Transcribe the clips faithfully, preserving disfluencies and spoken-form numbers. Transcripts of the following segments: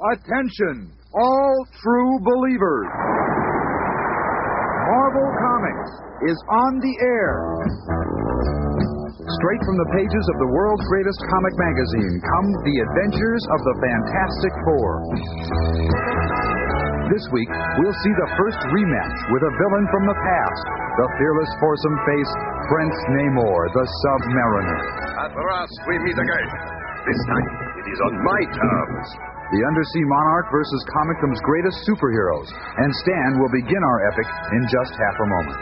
Attention, all true believers. Marvel Comics is on the air. Straight from the pages of the world's greatest comic magazine come the adventures of the Fantastic Four. This week, we'll see the first rematch with a villain from the past, the fearless foursome face, Prince Namor, the Submariner. At last, we meet again. This time, it is on my terms. The Undersea Monarch versus Comicdom's greatest superheroes. And Stan will begin our epic in just half a moment.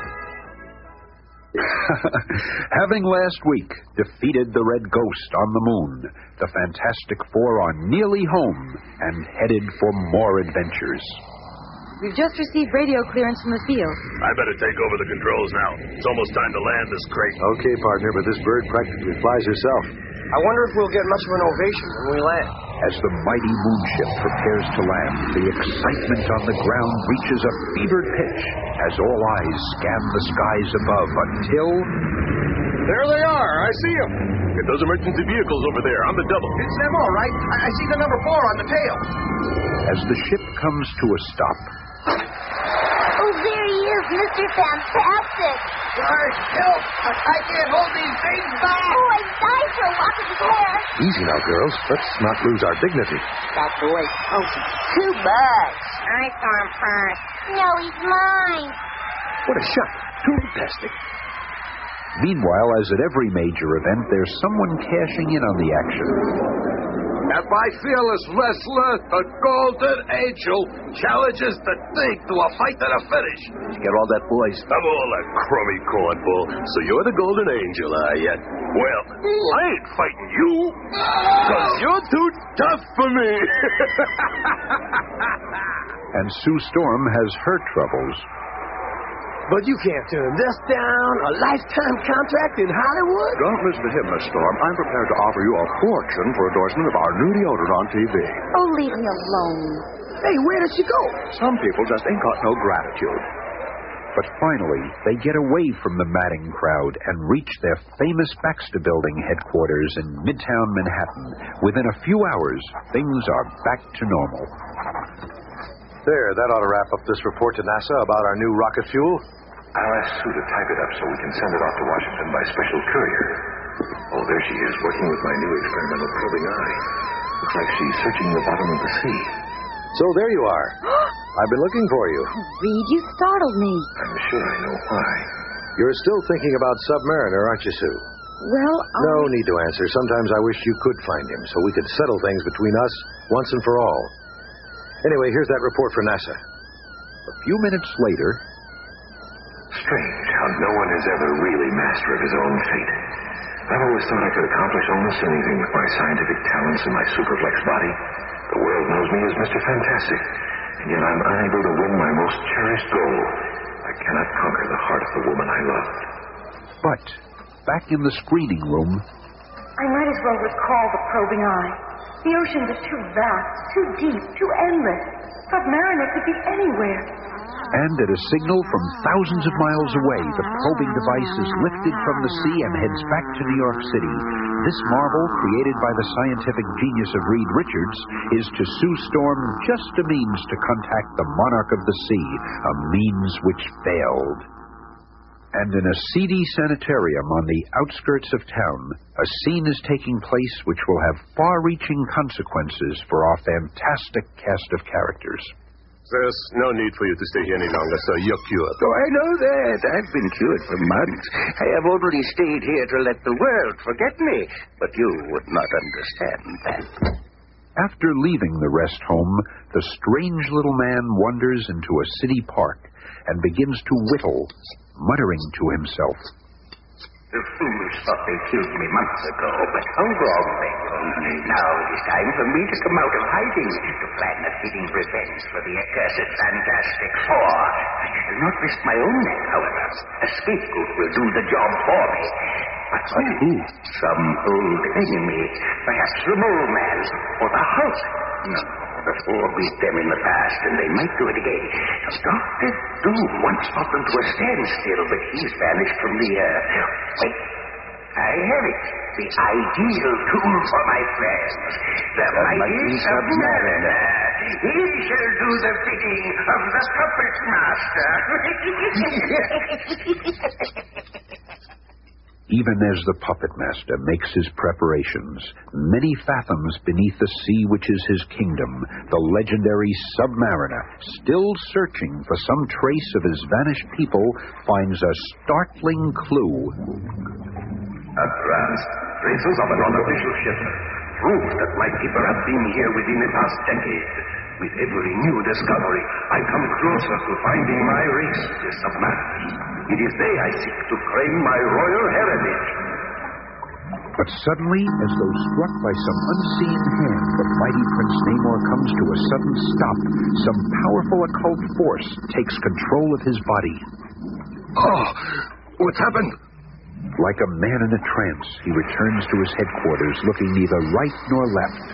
Having last week defeated the Red Ghost on the moon, the Fantastic Four are nearly home and headed for more adventures. We've just received radio clearance from the field. I better take over the controls now. It's almost time to land this crate. Okay, partner, but this bird practically flies herself. I wonder if we'll get much of an ovation when we land. As the mighty moonship prepares to land, the excitement on the ground reaches a fevered pitch as all eyes scan the skies above until... There they are. I see them. Get those emergency vehicles over there on the double. It's them all right. I, I see the number four on the tail. As the ship comes to a stop... Oh, there he is, Mister Fantastic. George, help! I can't hold these things back. Oh, I died for a walk in his hair. Easy now, girls. Let's not lose our dignity. That boy poses too much. I saw him first. No, he's mine. What a shot. Fantastic. Meanwhile, as at every major event, there's someone cashing in on the action. And my fearless wrestler, the Golden Angel, challenges the Thing to a fight to the finish. Did you get all that, boys? I'm all that crummy cornball. So you're the Golden Angel, are you? Well, I ain't fighting you, because you're too tough for me. And Sue Storm has her troubles. But you can't turn this down. A lifetime contract in Hollywood? Don't listen to him, Miss Storm. I'm prepared to offer you a fortune for endorsement of our new deodorant on T V. Oh, leave me alone. Hey, where did she go? Some people just ain't got no gratitude. But finally, they get away from the madding crowd and reach their famous Baxter Building headquarters in Midtown Manhattan. Within a few hours, things are back to normal. There, that ought to wrap up this report to NASA about our new rocket fuel. I'll ask Sue to type it up so we can send it off to Washington by special courier. Oh, there she is, working with my new experimental probing eye. Looks like she's searching the bottom of the sea. So there you are. I've been looking for you. Reed, you startled me. I'm sure I know why. You're still thinking about Submariner, aren't you, Sue? Well, I... No need to answer. Sometimes I wish you could find him so we could settle things between us once and for all. Anyway, here's that report for NASA. A few minutes later... Strange how no one is ever really master of his own fate. I've always thought I could accomplish almost anything with my scientific talents and my superflex body. The world knows me as Mister Fantastic, and yet I'm unable to win my most cherished goal. I cannot conquer the heart of the woman I loved. But, back in the screening room... I might as well recall the probing eye. The oceans are too vast, too deep, too endless. Submariner could be anywhere. And at a signal from thousands of miles away, the probing device is lifted from the sea and heads back to New York City. This marvel, created by the scientific genius of Reed Richards, is to Sue Storm just a means to contact the monarch of the sea, a means which failed. And in a seedy sanitarium on the outskirts of town, a scene is taking place which will have far-reaching consequences for our fantastic cast of characters. There's no need for you to stay here any longer, sir. You're cured. Oh, I know that. I've been cured for months. I have only stayed here to let the world forget me. But you would not understand that. After leaving the rest home, the strange little man wanders into a city park and begins to whittle, muttering to himself. The foolish thought they killed me months ago, but how wrong they were. Now it is time for me to come out of hiding, to plan a fitting revenge for the accursed Fantastic Four. I shall not risk my own neck, however. A scapegoat will do the job for me. But who? Some old enemy. Perhaps the Mole Man or the Hulk. No, the Four beat them in the past, and they might do it again. Doctor Doom once brought them to a standstill, but he's vanished from the earth. Wait. I have it. The ideal tool for my friends. The mighty Submariner. He shall do the bidding of the puppet master. Even as the puppet master makes his preparations, many fathoms beneath the sea which is his kingdom, the legendary Submariner, still searching for some trace of his vanished people, finds a startling clue. At last, traces of an unofficial ship. Proof that my people have been here within the past decade. With every new discovery, I come closer to finding my race, the Submariners. It is they I seek to claim my royal heritage. But suddenly, as though struck by some unseen hand, the mighty Prince Namor comes to a sudden stop. Some powerful occult force takes control of his body. Oh, what's happened? Like a man in a trance, he returns to his headquarters, looking neither right nor left.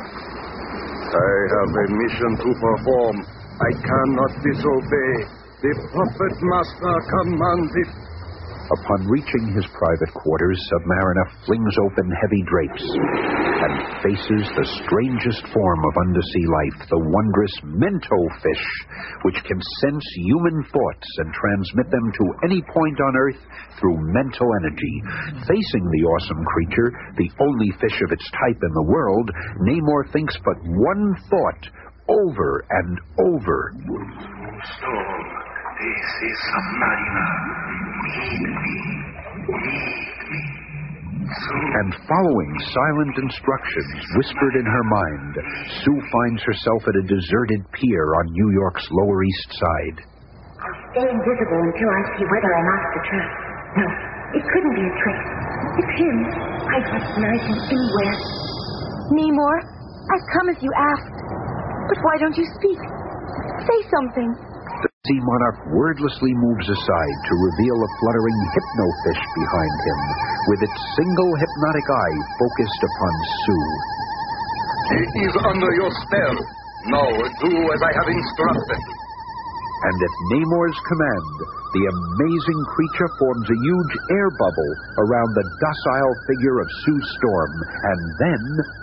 I have a mission to perform. I cannot disobey. The puppet master commands it. Upon reaching his private quarters, Submariner flings open heavy drapes and faces the strangest form of undersea life, the wondrous Mento fish, which can sense human thoughts and transmit them to any point on Earth through mental energy. Facing the awesome creature, the only fish of its type in the world, Namor thinks but one thought over and over. Moonstone, this is Submariner. Need me. Need me. Soon. And following silent instructions whispered in her mind, Sue finds herself at a deserted pier on New York's Lower East Side. I'll stay invisible until I see whether I'm off the track. No, it couldn't be a trick. It's him. I'd recognize him anywhere. Namor, I've come as you asked. But why don't you speak? Say something. The sea monarch wordlessly moves aside to reveal a fluttering hypnofish behind him, with its single hypnotic eye focused upon Sue. He is under your spell. Now do as I have instructed. And at Namor's command, the amazing creature forms a huge air bubble around the docile figure of Sue Storm, and then...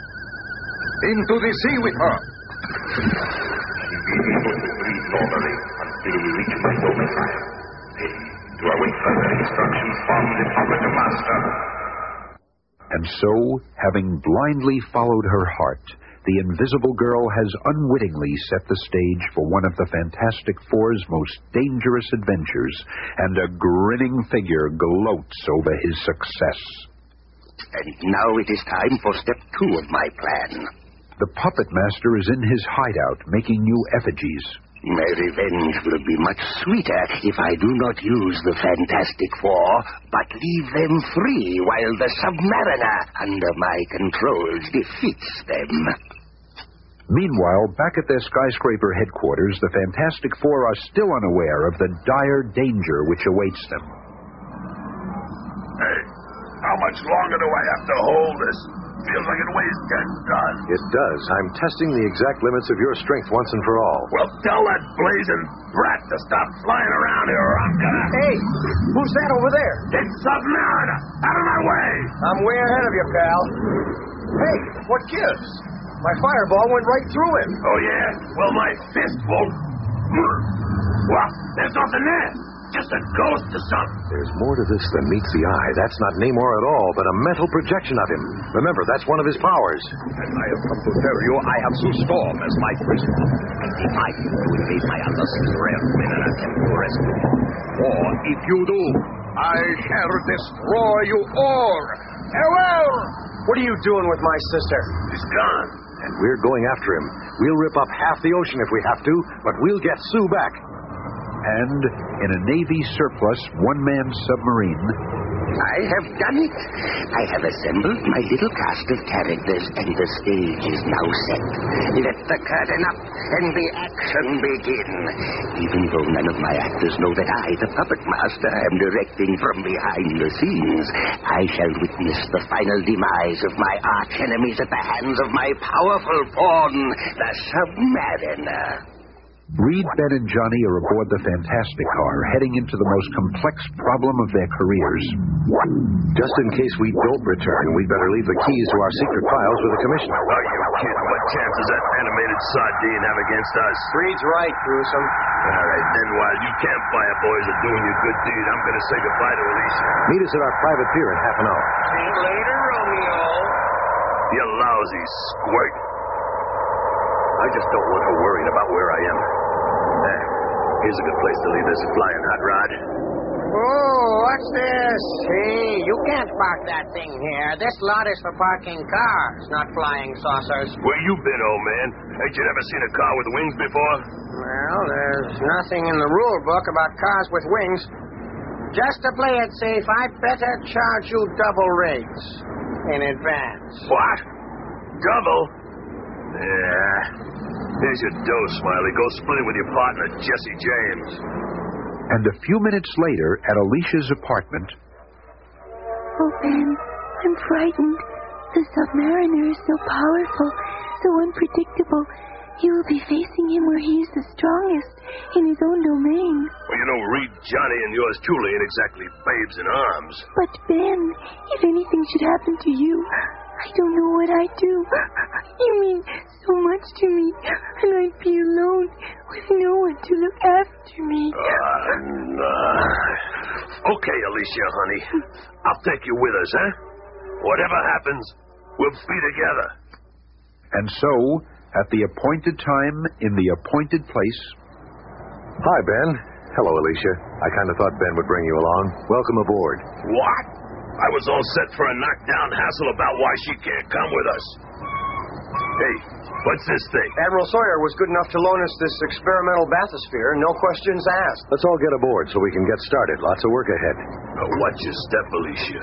Into the sea with her! She will be able to breathe normally until we reach my domicile. Then, to await further instructions from the puppet master. And so, having blindly followed her heart, the Invisible Girl has unwittingly set the stage for one of the Fantastic Four's most dangerous adventures, and a grinning figure gloats over his success. And now it is time for step two of my plan. The Puppet Master is in his hideout making new effigies. My revenge will be much sweeter if I do not use the Fantastic Four, but leave them free while the Submariner, under my controls, defeats them. Meanwhile, back at their skyscraper headquarters, the Fantastic Four are still unaware of the dire danger which awaits them. Hey, how much longer do I have to hold this? Feels like it weighs ten tons. It does. I'm testing the exact limits of your strength once and for all. Well, tell that blazing brat to stop flying around here or I'm gonna... Hey, who's that over there? It's Submariner! Out of my way! I'm way ahead of you, pal. Hey, what gives? My fireball went right through him. Oh, yeah? Well, my fist won't... What? There's nothing there. Just a ghost or something. There's more to this than meets the eye. That's not Namor at all, but a mental projection of him. Remember, that's one of his powers. And I have come to tell you I have Sue Storm as my prisoner. I defy you to invade my illustrious realm in an attempt to rescue me. Or, if you do, I shall destroy you all. Farewell! What are you doing with my sister? He's gone. And we're going after him. We'll rip up half the ocean if we have to, but we'll get Sue back. And, in a Navy surplus one-man submarine... I have done it. I have assembled my little cast of characters, and the stage is now set. Let the curtain up, and the action begin. Even though none of my actors know that I, the Puppet Master, am directing from behind the scenes, I shall witness the final demise of my arch-enemies at the hands of my powerful pawn, the Submariner. Reed, Ben, and Johnny are aboard the Fantastic Car, heading into the most complex problem of their careers. Just in case we don't return, we'd better leave the keys to our secret files with the commissioner. Are you kidding? What chance does that animated sardine have against us? Reed's right, Gruesome. All right, then while you campfire boys are doing your good deed, I'm going to say goodbye to Alicia. Meet us at our private pier in half an hour. See you later, Romeo. You lousy squirt. I just don't want her worrying about where I am. There. Here's a good place to leave this flying hot rod. Oh, what's this? Hey, you can't park that thing here. This lot is for parking cars, not flying saucers. Where you been, old man? Ain't you never seen a car with wings before? Well, there's nothing in the rule book about cars with wings. Just to play it safe, I better charge you double rates in advance. What? Double? Yeah. Here's your dough, Smiley. Go split it with your partner, Jesse James. And a few minutes later, at Alicia's apartment... Oh, Ben, I'm frightened. The Submariner is so powerful, so unpredictable. You will be facing him where he is the strongest in his own domain. Well, you know, Reed, Johnny, and yours truly ain't exactly babes in arms. But, Ben, if anything should happen to you, I don't know what I'd do. You mean so much to me, and I'd be alone with no one to look after me. Uh, nah. Okay, Alicia, honey. I'll take you with us, huh? Whatever happens, we'll be together. And so, at the appointed time, in the appointed place... Hi, Ben. Hello, Alicia. I kind of thought Ben would bring you along. Welcome aboard. What? I was all set for a knockdown hassle about why she can't come with us. Hey, what's this thing? Admiral Sawyer was good enough to loan us this experimental bathysphere, no questions asked. Let's all get aboard so we can get started. Lots of work ahead. Now, watch your step, Alicia.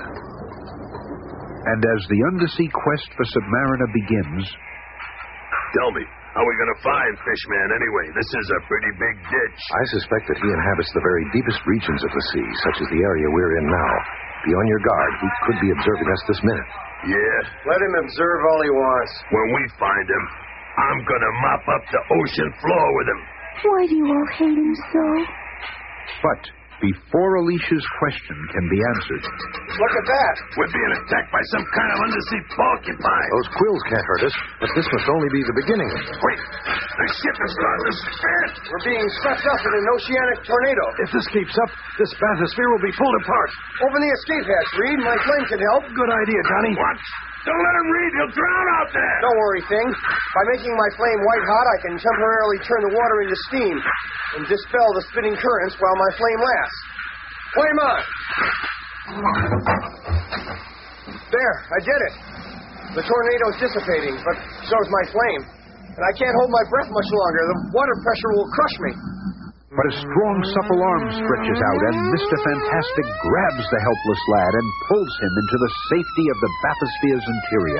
And as the undersea quest for Submariner begins... Tell me, how are we going to find Fishman anyway? This is a pretty big ditch. I suspect that he inhabits the very deepest regions of the sea, such as the area we're in now. Be on your guard. He could be observing us this minute. Yeah? Let him observe all he wants. When we find him, I'm going to mop up the ocean floor with him. Why do you all hate him so? But before Alicia's question can be answered... Look at that. We're being attacked by some kind of undersea porcupine. Those quills can't hurt us, but this must only be the beginning. Wait, the ship is starting to spin. We're being swept up in an oceanic tornado. If this keeps up, this bathysphere will be pulled apart. Open the escape hatch, Reed. My flame can help. Good idea, Johnny. What? Don't let him read. He'll drown out there. Don't worry, Thing. By making my flame white hot, I can temporarily turn the water into steam and dispel the spinning currents while my flame lasts. Flame on. There, I did it. The tornado's dissipating, but so's my flame. And I can't hold my breath much longer. The water pressure will crush me. But a strong, supple arm stretches out, and Mister Fantastic grabs the helpless lad and pulls him into the safety of the bathysphere's interior.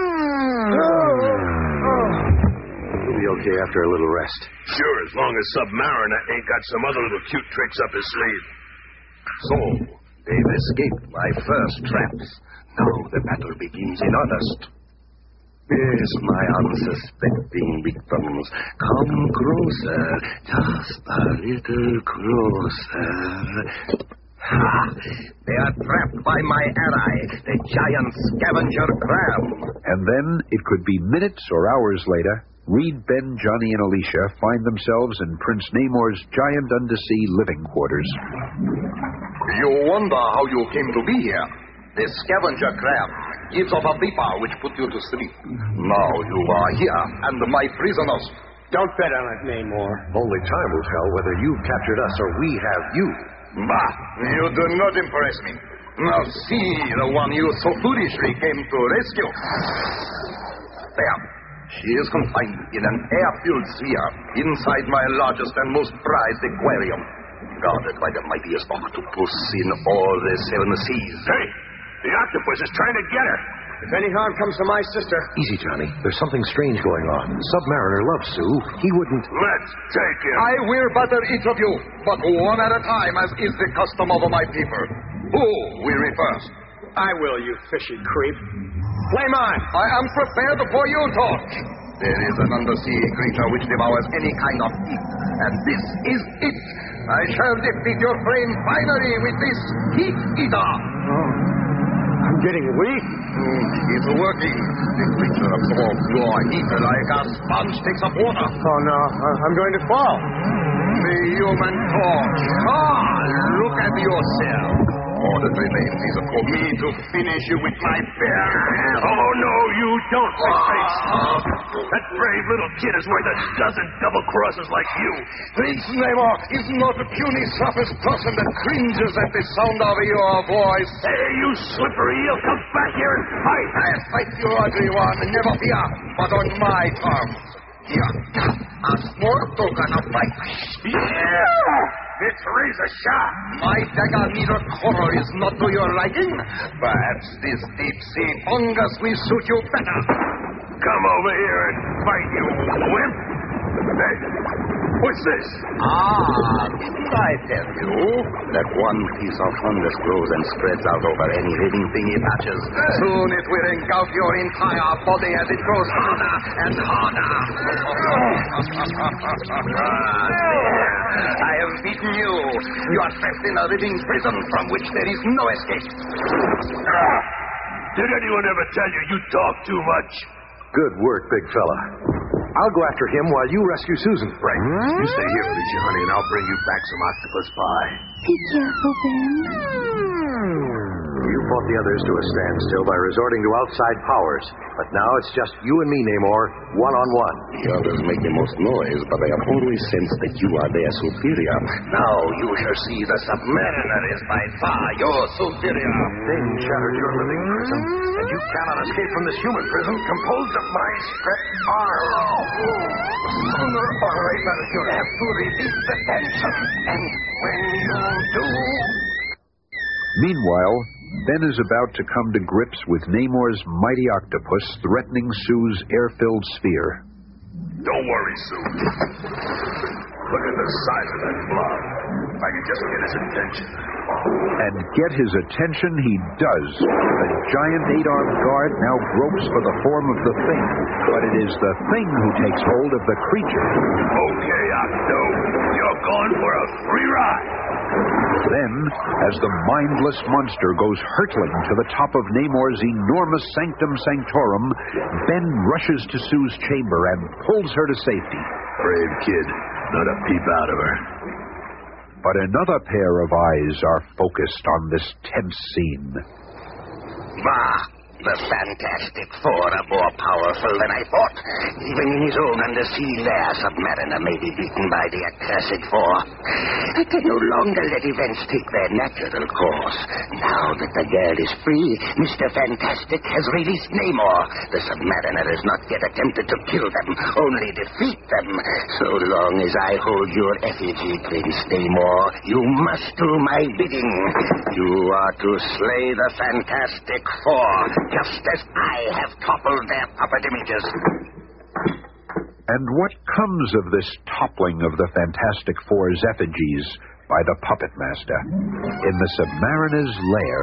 We'll be okay after a little rest. Sure, as long as Submariner ain't got some other little cute tricks up his sleeve. So, they've escaped my first traps. Now the battle begins in earnest. Yes, my unsuspecting victims, come closer, just a little closer. Ha! They are trapped by my ally, the giant scavenger crab. And then, it could be minutes or hours later, Reed, Ben, Johnny, and Alicia find themselves in Prince Namor's giant undersea living quarters. You wonder how you came to be here. The scavenger crab gives off a vapor which puts you to sleep. Now you are here and my prisoners. Don't bet on it, Namor. Only time will tell whether you've captured us or we have you. Bah, you do not impress me. Now see the one you so foolishly came to rescue. There. She is confined in an air-filled sphere inside my largest and most prized aquarium, guarded by the mightiest octopus in all the seven seas. Hey, the octopus is trying to get her. If any harm comes to my sister... Easy, Johnny. There's something strange going on. Submariner loves Sue. He wouldn't... Let's take him. I will battle each of you, but one at a time, as is the custom of my people. Who will be first? I will, you fishy creep. Flame on! I am prepared for your torch. There is an undersea creature which devours any kind of heat, and this is it. I shall defeat your frame finally with this heat eater. Oh, I'm getting weak. Mm, it's working. The creature absorbs your heat like a sponge takes up water. Oh, no. I'm going to fall. The human torch. Ah, look at yourself. All that remains is for me to finish you with my bare hands. Oh, no, you don't, Face. That brave little kid is worth a dozen double crosses like you. Prince Namor is not a puny surface person that cringes at the sound of your voice. Hey, you slippery, you'll come back here and fight. I'll fight you, ugly one, never fear, but on my terms. Here, a small token of my... Yeah! It's razor sharp. My dagger needle coral is not to your liking. Perhaps this deep-sea fungus will suit you better. Come over here and fight, you wimp. Hey, what's this? Ah, didn't I tell you that one piece of fungus grows and spreads out over any living thing it touches? Soon it will engulf your entire body as it grows harder and harder. Ah, there. I have beaten you. You are trapped in a living prison from which there is no escape. Ah, did anyone ever tell you you talk too much? Good work, big fella. I'll go after him while you rescue Susan. Right. Hmm? You stay here, Alicia, honey, and I'll bring you back some octopus pie. Be careful, Ben. You fought the others to a standstill by resorting to outside powers. But now it's just you and me, Namor, one-on-one. The others make the most noise, but I have always sensed that you are their superior. Now you shall see the Submariner is by far your superior. Thing shattered your living prison, and you cannot escape from this human prison composed of my stretched arms. Sooner or later you have to release the tension, and when you do... Meanwhile, Ben is about to come to grips with Namor's mighty octopus threatening Sue's air-filled sphere. Don't worry, Sue. Look at the size of that blob. If I can just get his attention. And get his attention he does. The giant eight-armed guard now gropes for the form of the Thing, but it is the Thing who takes hold of the creature. Okay, Octo. You're going for a free ride. Then, as the mindless monster goes hurtling to the top of Namor's enormous sanctum sanctorum, Ben rushes to Sue's chamber and pulls her to safety. Brave kid. Not a peep out of her. But another pair of eyes are focused on this tense scene. Bah! The Fantastic Four are more powerful than I thought. Even in his own undersea lair, Submariner may be beaten by the accursed Four. I can no longer let events take their natural course. Now that the girl is free, Mister Fantastic has released Namor. The Submariner has not yet attempted to kill them, only defeat them. So long as I hold your effigy, Prince Namor, you must do my bidding. You are to slay the Fantastic Four, just as I have toppled their puppet images. And what comes of this toppling of the Fantastic Four's effigies by the Puppet Master? In the Submariner's lair...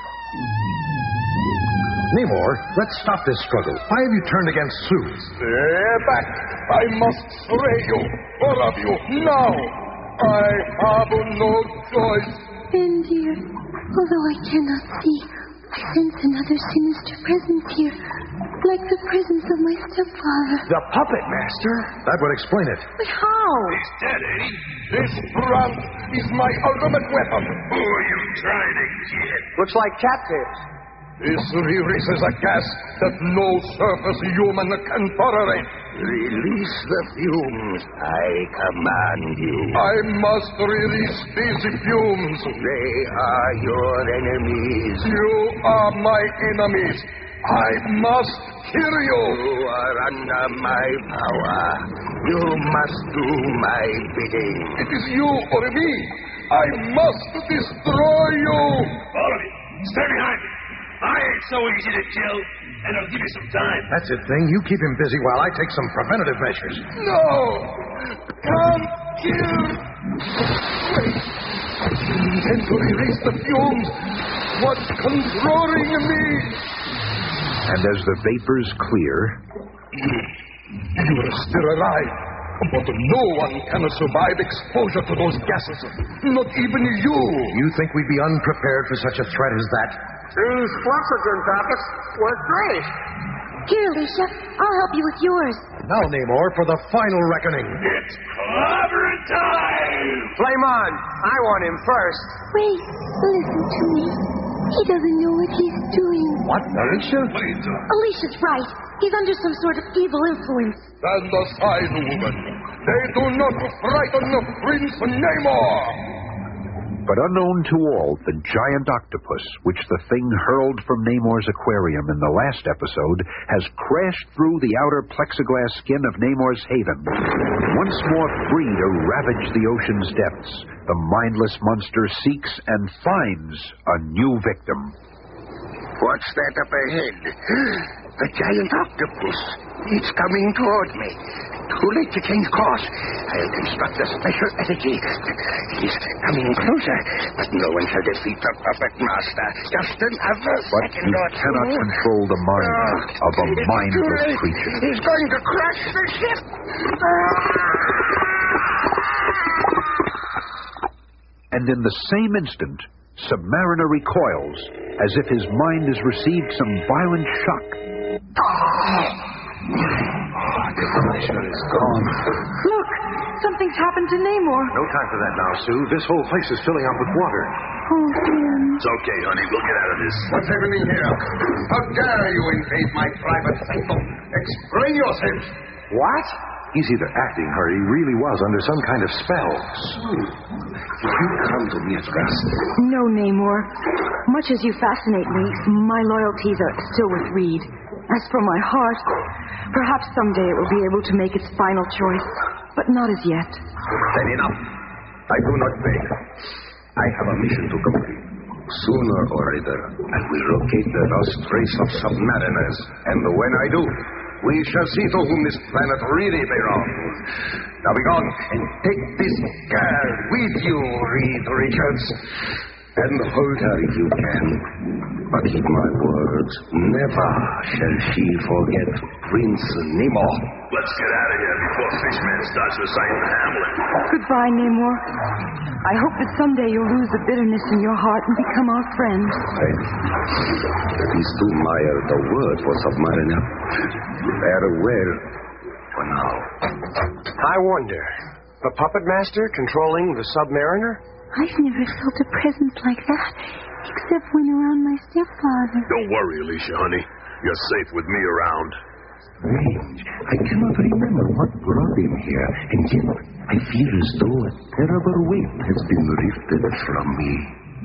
Namor, let's stop this struggle. Why have you turned against Sue? Stay back. I must slay you. All of you. Now. I have no choice. Ben, dear, although I cannot see, I sense another sinister presence here, like the presence of my stepfather. The Puppet Master? That would explain it. But how? He's dead, ain't he? This brand is my ultimate weapon. Who are you trying to get? Looks like cattails. This releases a gas that no surface human can tolerate. Release the fumes. I command you. I must release these fumes. They are your enemies. You are my enemies. I must kill you. You are under my power. You must do my bidding. It is you or me. I must destroy you. All of you, stay behind me. I ain't so easy to kill, and I'll give you some time. That's it, Thing. You keep him busy while I take some preventative measures. No! Can't kill! Wait! I intend to release the fumes. What's controlling me? And as the vapors clear... You're still alive. But no one can survive exposure to those gases. Not even you. You think we'd be unprepared for such a threat as that? These fluxogen packets work great. Here, Alicia, I'll help you with yours. Now, Namor, for the final reckoning. It's clobbering time! Flame on. I want him first. Wait, listen to me. He doesn't know what he's doing. What, Alicia? Alicia's right. He's under some sort of evil influence. Stand aside, woman. They do not frighten the Prince Namor. But unknown to all, the giant octopus, which the thing hurled from Namor's aquarium in the last episode, has crashed through the outer plexiglass skin of Namor's haven, once more free to ravage the ocean's depths. The mindless monster seeks and finds a new victim. What's that up ahead? The giant octopus. It's coming toward me. Too late to change course. I'll construct a special energy. He's coming closer, but no one shall defeat the puppet master. Just another But second you or two. cannot control the mind Oh, of a it's mindless too late. creature. He's going to crash the ship. And in the same instant, Submariner recoils, as if his mind has received some violent shock. The pressure is gone. Look, something's happened to Namor. No time for that now, Sue. This whole place is filling up with water. Oh, Jim. It's okay, honey. We'll get out of this. What's happening here? How dare you invade my private sanctum? Explain yourself. What? He's either acting or he really was under some kind of spell. Sue, if you come to me at last. No, Namor. Much as you fascinate me, my loyalties are still with Reed. As for my heart, perhaps someday it will be able to make its final choice, but not as yet. Then enough. I do not beg. I have a mission to complete. Sooner or later, I will locate the lost race of submariners. And when I do, we shall see to whom this planet really belongs. Now be gone and take this girl with you, Reed Richards. And hold her if you can. But keep my words. Never shall she forget Prince Namor. Let's get out of here before Fishman starts reciting Hamlet. Goodbye, Namor. I hope that someday you'll lose the bitterness in your heart and become our friend. These two mire the word for Submariner. Farewell for now. I wonder, the puppet master controlling the Submariner? I've never felt a presence like that, except when around my stepfather. Don't worry, Alicia, honey. You're safe with me around. Strange. I cannot remember what brought him here, and yet I feel as though a terrible weight has been lifted from me.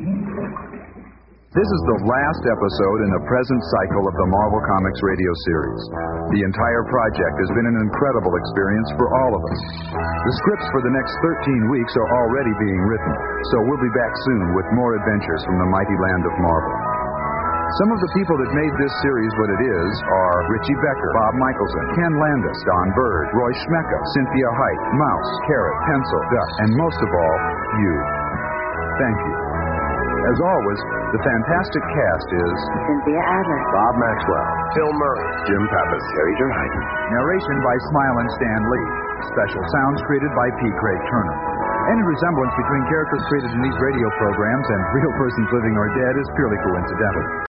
This is the last episode in the present cycle of the Marvel Comics radio series. The entire project has been an incredible experience for all of us. The scripts for the next thirteen weeks are already being written, so we'll be back soon with more adventures from the mighty land of Marvel. Some of the people that made this series what it is are Richie Becker, Bob Michelson, Ken Landis, Don Bird, Roy Schmecka, Cynthia Height, Mouse, Carrot, Pencil, Duck, and most of all, you. Thank you. As always, the fantastic cast is Cynthia Adler, Bob Maxwell, Phil Murray, Jim Pappas, Terry Durheiden. Narration by Smile and Stan Lee. Special sounds created by P. Craig Turner. Any resemblance between characters created in these radio programs and real persons living or dead is purely coincidental.